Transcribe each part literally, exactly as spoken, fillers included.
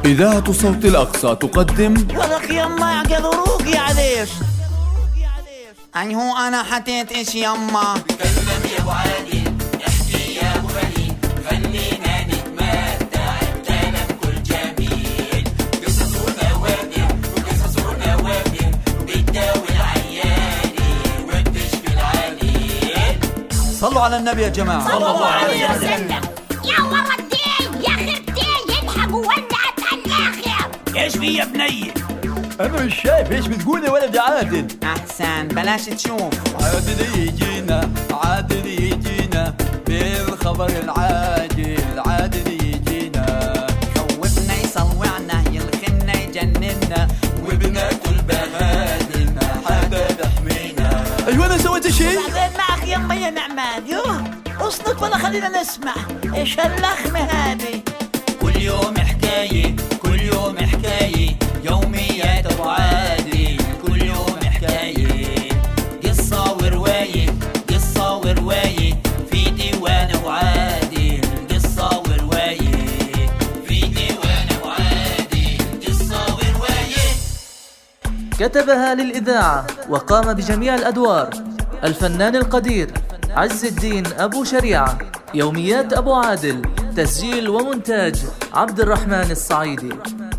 إذاعة صوت الأقصى تقدم ولك يما يعقدروك يا عديش. أي هو أنا حطيت إيش يما؟ تكلم يا أبو عادل، احكي يا أبو خليل، خلينا نتمتع بكلام كل جميل. قصص ونوادر وقصص ونوادر بتداوي العياني وبتشفي العليل. صلوا على النبي يا جماعة. صلى الله عليه وسلم. يا ولدي يا خرتي يلحقوا ولعت على الآخر. ايش في يا بني؟ أنا مش شايف إيش بتقول يا ولد عادل. أحسن بلاش تشوف. عادل يجينا عادل يجينا بالخبر العاجل، عادل يجينا خوفنا يصوعنا يلخنا يجننا وبناكل بهادل ما حدا يحمينا. أيوة أنا سويت شيء؟ بعدين معك يما يا نعمان. يوه اصنت ولا خلينا نسمع ايش هاللخمة هذه. كل يوم حكاية كل يوم حكاية يوميات أبو عادل، كل يوم حكاية قصة ورواية قصة ورواية في ديوان أبو عادل. قصة ورواية في ديوان أبو عادل. قصة ورواية. كتبها للإذاعة وقام بجميع الأدوار الفنان القدير عز الدين أبو شريعة. يوميات أبو عادل، تسجيل ومونتاج عبد الرحمن الصعيدي.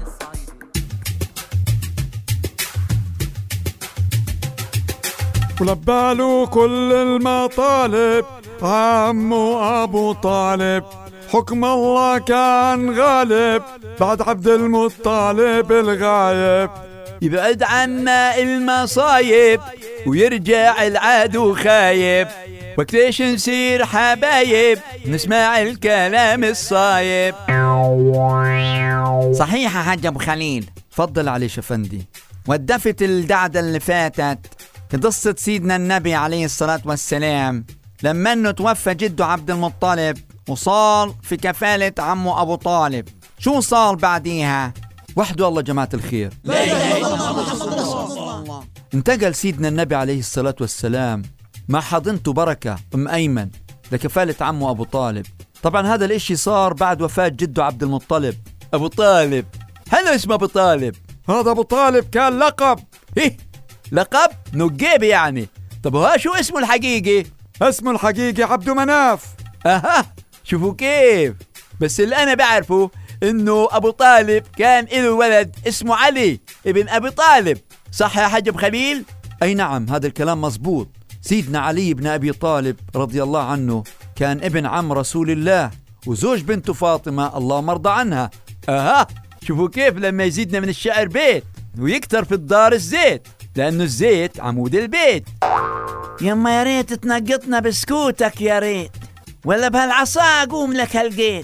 ولبالو كل المطالب عمو أبو طالب، حكم الله كان غالب بعد عبد المطالب الغايب. يبعد عنا المصايب ويرجع العدو خايب، وقت ايش نصير حبايب نسمع الكلام الصايب. صحيح يا حاج ابو خليل. تفضل علي شفندي. ودفت الدعدة اللي فاتت قصة سيدنا النبي عليه الصلاة والسلام لما انه توفى جده عبد المطلب وصار في كفالة عمه ابو طالب. شو صار بعديها؟ وحده الله جماعة الخير. لا اله الا الله. انتقل سيدنا النبي عليه الصلاة والسلام مع حضنته بركة أم أيمن لكفالة عمه أبو طالب. طبعا هذا الاشي صار بعد وفاة جده عبد المطلب. أبو طالب هلا اسمه أبو طالب. هذا أبو طالب كان لقب. إيه لقب نقيب يعني. طب ها شو اسمه الحقيقي؟ اسمه الحقيقي عبد مناف. أها شوفوا كيف. بس اللي أنا بعرفه إنه أبو طالب كان له ولد اسمه علي ابن أبي طالب. صح يا حاج أبو خليل؟ أي نعم هذا الكلام مزبوط. سيدنا علي بن أبي طالب رضي الله عنه كان ابن عم رسول الله وزوج بنته فاطمة الله مرضى عنها. أها شوفوا كيف لما يزيدنا من الشعر بيت ويكتر في الدار الزيت، لأنه الزيت عمود البيت. يما يا ريت تنقطنا بسكوتك يا ريت، ولا بهالعصا أقوم لك هالقيت.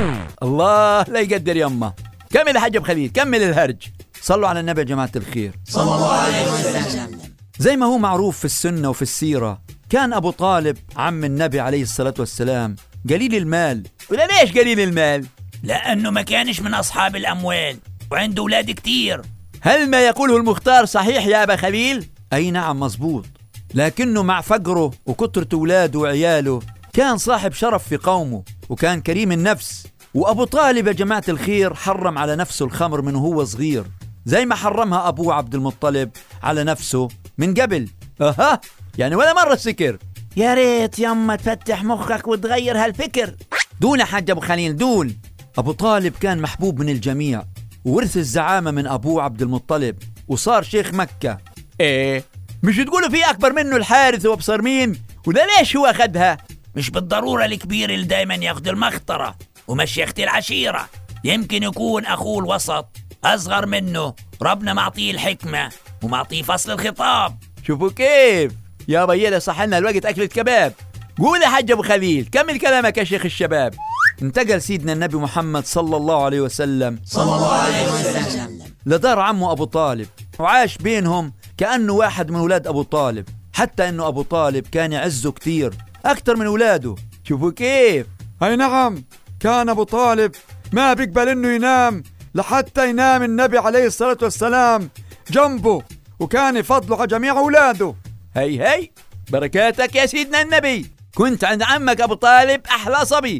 الله لا يقدر يما. كمل يا حاج أبو خليل كمل الهرج. صلوا على النبي يا جماعة الخير صلى الله عليه وسلم. زي ما هو معروف في السنة وفي السيرة كان أبو طالب عم النبي عليه الصلاة والسلام قليل المال. ولا ليش قليل المال؟ لأنه ما كانش من أصحاب الأموال وعنده أولاد كتير. هل ما يقوله المختار صحيح يا أبا خليل؟ أي نعم مزبوط. لكنه مع فقره وكترة أولاده وعياله كان صاحب شرف في قومه وكان كريم النفس. وأبو طالب يا جماعة الخير حرم على نفسه الخمر من هو صغير زي ما حرمها أبوه عبد المطلب على نفسه من قبل. أها يعني ولا مرة سكر. يا ريت يما تفتح مخك وتغير هالفكر. دول يا حاج أبو خليل دول. أبو طالب كان محبوب من الجميع وورث الزعامة من أبوه عبد المطلب وصار شيخ مكة. إيه مش تقولوا في أكبر منه الحارث وابصر مين؟ ولا ليش هو أخدها؟ مش بالضرورة الكبير اللي دايما ياخد المخطرة ومشيخة العشيرة. يمكن يكون أخوه الوسط أصغر منه، ربنا معطيه الحكمة ومعطيه فصل الخطاب. شوفوا كيف يا بيلا صح لنا الوقت أكلة كباب. قول يا حاج أبو خليل كمل كلامك يا شيخ الشباب. انتقل سيدنا النبي محمد صلى الله عليه وسلم صلى الله عليه وسلم لدار عمه أبو طالب وعاش بينهم كأنه واحد من أولاد أبو طالب، حتى أنه أبو طالب كان يعزه كتير أكتر من أولاده. شوفوا كيف. أي نعم كان أبو طالب ما بيقبل إنه ينام لحتى ينام النبي عليه الصلاة والسلام جنبه، وكان يفضله على جميع أولاده. هي هي بركاتك يا سيدنا النبي. كنت عند عمك أبو طالب أحلى صبي.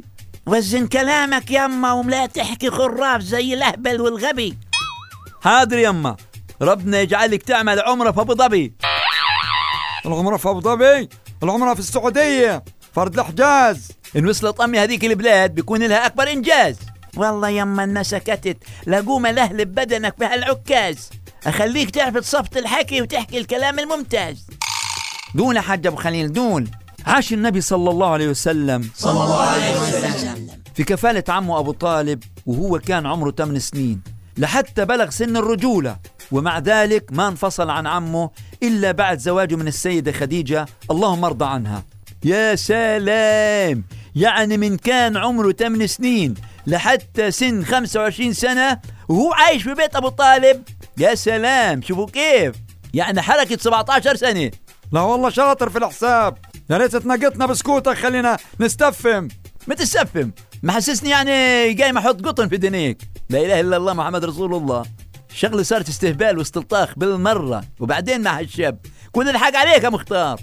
وزن كلامك يما وملا تحكي خراف زي الأهبل والغبي. حاضر يما، ربنا يجعلك تعمل عمرة في أبو ظبي. العمرة في أبو ظبي؟ العمرة في السعودية فرد الحجاز. إن وصلت أمي هذيك البلاد بيكون لها أكبر إنجاز. والله يما ما سكتت لقوم لهلب بدنك بهالعكاز، أخليك تعرف تصفت الحكي وتحكي الكلام الممتاز. دول يا حاج أبو خليل دول. عاش النبي صلى الله عليه وسلم صلى الله عليه وسلم في كفالة عمه أبو طالب وهو كان عمره ثمان سنين لحتى بلغ سن الرجولة، ومع ذلك ما انفصل عن عمه إلا بعد زواجه من السيدة خديجة اللهم ارضى عنها. يا سلام، يعني من كان عمره ثمان سنين لحتى سن خمسة وعشرين سنة وهو عايش في بيت أبو طالب. يا سلام، شوفوا كيف، يعني حركة سبعة عشر سنة. لا والله شاطر في الحساب، يا ريت تنقطنا بسكوتك خلينا نستفهم. ما تستفهم، محسسني يعني جاي ما احط قطن في دنيك. لا اله الا الله محمد رسول الله. الشغله صارت استهبال واستلطاخ بالمره، وبعدين مع هالشاب كل الحق عليك يا مختار.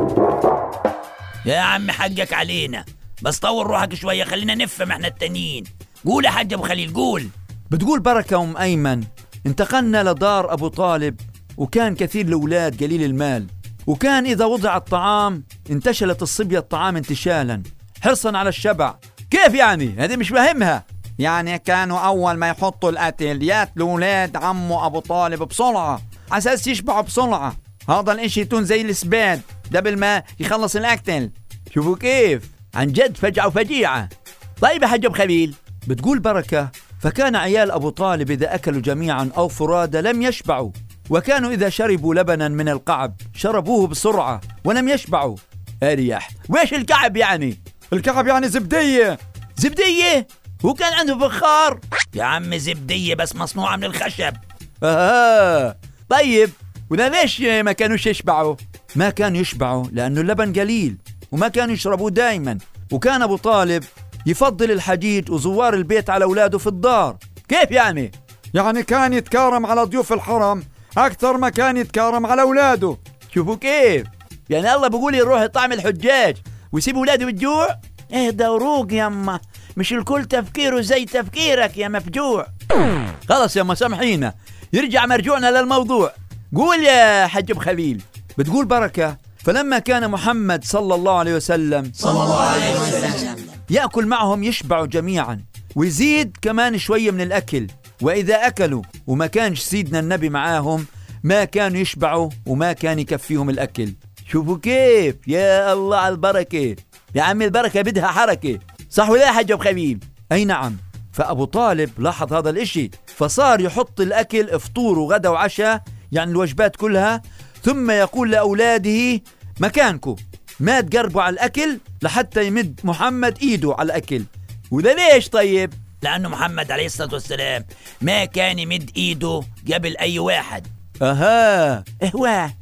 يا عم حقك علينا، بس طور روحك شويه خلينا نفهم احنا التانيين. قول يا حاج ابو خليل قول. بتقول بركه ام ايمن انتقلنا لدار ابو طالب، وكان كثير الاولاد قليل المال، وكان اذا وضع الطعام انتشلت الصبيه الطعام انتشالا حرصا على الشبع. كيف يعني؟ هذه مش فاهمها. يعني كانوا أول ما يحطوا الأكل ياكلوا أولاد عمه أبو طالب بسرعة على أساس يشبعوا بسرعة. هذا الإشي يكون زي السباد قبل ما يخلص الأكل. شوفوا كيف، عن جد فجعة وفجيعة. طيب يا حاج أبو خليل، بتقول بركة فكان عيال أبو طالب إذا أكلوا جميعا أو فرادى لم يشبعوا، وكانوا إذا شربوا لبنا من القعب شربوه بسرعة ولم يشبعوا. أريح. ويش الكعب يعني؟ الكعب يعني زبدية. زبدية؟ هو كان عنده فخار؟ يا عم زبدية بس مصنوعة من الخشب. آه طيب، وده ليش ما كانوش يشبعوا؟ ما كانوا يشبعوا لأنه اللبن قليل وما كانوا يشربوه دايما، وكان أبو طالب يفضل الحجيج وزوار البيت على أولاده في الدار. كيف يعني؟ يعني كان يتكارم على ضيوف الحرم أكثر ما كان يتكارم على أولاده. شوفوا كيف، يعني الله بيقول يروح يطعم الحجاج ويسيب أولاده بالجوع؟ اهدى وروق يما، مش الكل تفكيره زي تفكيرك يا مفجوع. خلص يما سامحينا، يرجع مرجوعنا للموضوع. قول يا حج أبو خليل. بتقول بركة فلما كان محمد صلى الله عليه وسلم صلى الله عليه وسلم يأكل معهم يشبعوا جميعا ويزيد كمان شوية من الأكل، وإذا أكلوا وما كانش سيدنا النبي معاهم ما كانوا يشبعوا وما كان يكفيهم الأكل. شوفوا كيف، يا الله على البركة. يا عمي البركة بدها حركة، صح ولا يا حاج أبو خليل؟ أي نعم. فأبو طالب لاحظ هذا الإشي فصار يحط الأكل فطور وغدا وعشاء، يعني الوجبات كلها، ثم يقول لأولاده مكانكم ما تقربوا على الأكل لحتى يمد محمد إيده على الأكل. وده ليش طيب؟ لأنه محمد عليه الصلاة والسلام ما كان يمد إيده قبل أي واحد. أها إهواه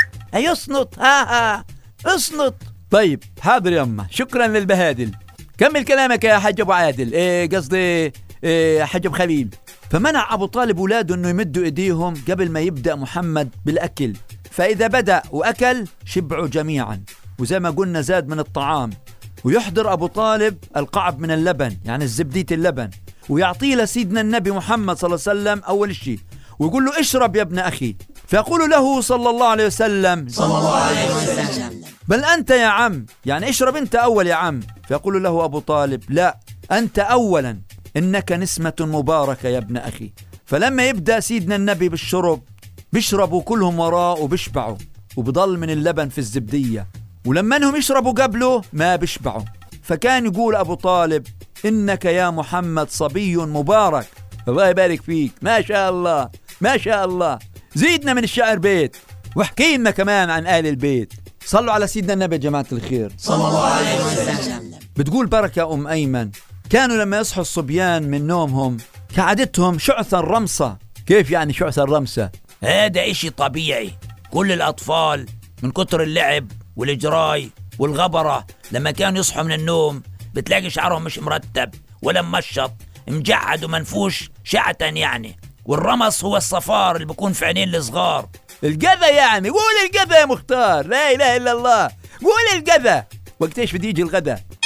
أيصنط، ها ها اصنط. طيب حاضر يما، شكرا للبهادل. كمل كلامك يا حاج أبو عادل، إيه قصدي إيه حاج أبو خليل. فمنع أبو طالب أولاده أنه يمدوا إيديهم قبل ما يبدأ محمد بالأكل، فإذا بدأ وأكل شبعوا جميعا، وزي ما قلنا زاد من الطعام. ويحضر أبو طالب القعب من اللبن، يعني الزبدية اللبن، ويعطيه لسيدنا النبي محمد صلى الله عليه وسلم أول شيء، ويقول له اشرب يا ابن أخي. فيقول له صلى الله عليه وسلم صلى الله عليه وسلم بل أنت يا عم، يعني اشرب أنت أول يا عم. فيقول له أبو طالب لا، أنت أولا، إنك نسمة مباركة يا ابن أخي. فلما يبدأ سيدنا النبي بالشرب بيشربوا كلهم وراه وبيشبعوا، وبضل من اللبن في الزبدية، ولما انهم يشربوا قبله ما بيشبعوا. فكان يقول أبو طالب إنك يا محمد صبي مبارك. الله يبارك فيك، ما شاء الله ما شاء الله. زيدنا من الشعر بيت، واحكي لنا كمان عن آل البيت. صلوا على سيدنا النبي يا جماعة الخير صلى الله عليه وسلم. بتقول بركة أم أيمن كانوا لما يصحوا الصبيان من نومهم كعادتهم شعثا رمصة. كيف يعني شعثا رمصة؟ هذا إشي طبيعي، كل الأطفال من كتر اللعب والإجراي والغبرة لما كانوا يصحوا من النوم بتلاقي شعرهم مش مرتب ولا ممشط، مجعد ومنفوش شعتا يعني. والرمص هو الصفار اللي بيكون في عينين الصغار. القذى يعني، قول القذى يا مختار، لا إله إلا الله، قول القذى. وقت ايش بدي يجي الغدا؟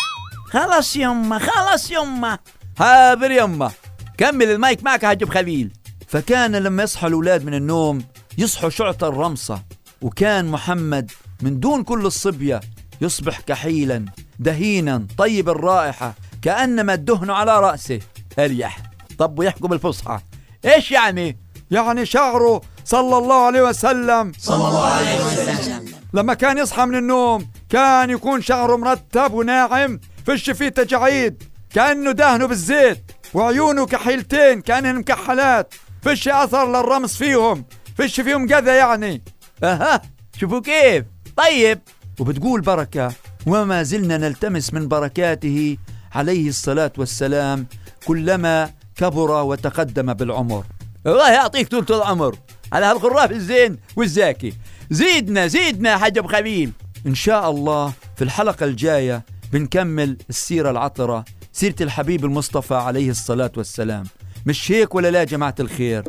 خلاص يما خلاص يما. حاضر يما، كمل المايك معك يا حاج أبو خليل. فكان لما يصحى الأولاد من النوم يصحوا شعث الرمصة، وكان محمد من دون كل الصبية يصبح كحيلا دهينا طيب الرائحة كأنما الدهن على رأسه أريح. طب ويحكم الفصحى إيش يعني؟ يعني شعره صلى الله عليه وسلم صلى الله عليه وسلم لما كان يصحى من النوم كان يكون شعره مرتب وناعم، فيش فيه تجاعيد كأنه دهنه بالزيت، وعيونه كحيلتين كأنهن مكحلات، فيش أثر للرمس فيهم، فيش فيهم جذى يعني. أها شوفوا كيف. طيب وبتقول بركة: وما زلنا نلتمس من بركاته عليه الصلاة والسلام كلما كبر وتقدم بالعمر. الله يعطيك طول العمر على هالغراف الزين والزاكي. زيدنا زيدنا يا حاج أبو خليل. إن شاء الله في الحلقة الجاية بنكمل السيرة العطرة، سيرة الحبيب المصطفى عليه الصلاة والسلام. مش هيك ولا لا جماعة الخير؟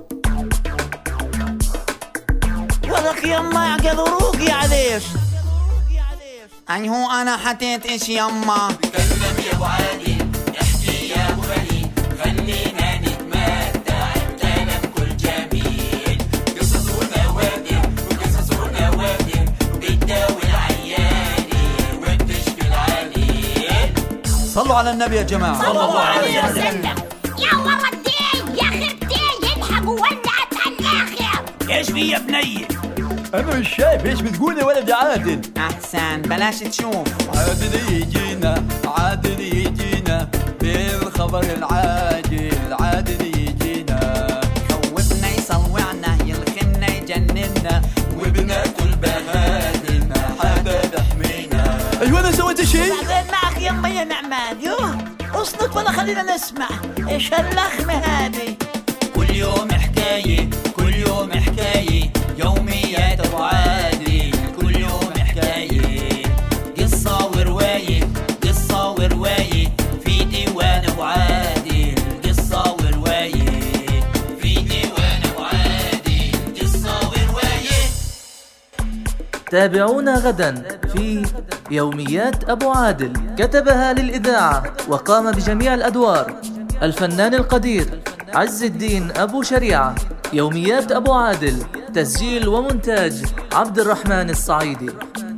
ولك يما يعقل روقي عليش. أي هو أنا حتيت إيش يما؟ تكلم يا أبو عادل، احكي يا أبو خليل، خلينا نتمتع بكلام كل جميل. قصص ونوادر وقصص ونوادر بتداوي العياني وبتشفي العليل. صلوا على النبي يا جماعة صلى الله عليه وسلم. يا ورا الدين يا خرتين يلحقوا ولعت على الآخر. ايش في يا بني؟ أنا مش شايف إيش بتقول يا ولد يا عادل. أحسن بلاش تشوف. عادل يجينا عادل يجينا بالخبر العاجل، عادل يجينا خوفنا يصوعنا يلخنا يجننا وبناكل بهادم حدا بحمينا. أيوة أنا سويت شيء؟ بعدين معك يما يا نعمان. يوه اصدق ولا خلينا نسمع ايش هاللخمة هذه. كل يوم حكاية كل يوم حكاية يوميات أبو عادل، كل يوم حكاية قصة ورواية قصة ورواية في ديوان أبو عادل. قصة ورواية في ديوان أبو عادل. قصة ورواية. تابعونا غدا في يوميات أبو عادل، كتبها للإذاعة وقام بجميع الأدوار الفنان القدير عز الدين أبو شريعة. يوميات أبو عادل، تسجيل ومونتاج عبد الرحمن الصعيدي.